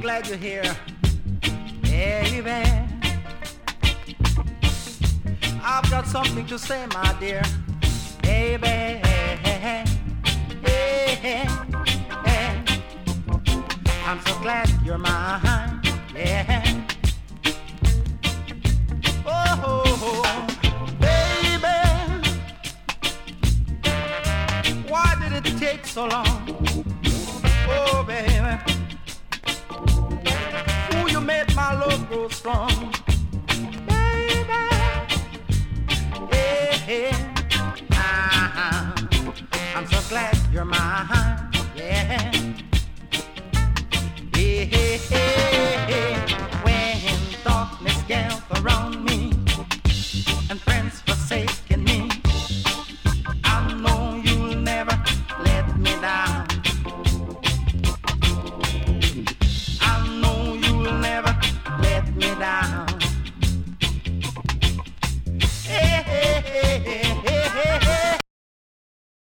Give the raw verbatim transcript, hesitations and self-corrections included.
glad you're here, baby. I've got something to say, my dear, baby. I'm so glad you're mine, yeah. Oh, baby, why did it take so long? Oh, baby, ooh, you made my love grow strong, baby. Yeah, uh-huh. I'm so glad you're mine, yeah. Yeah.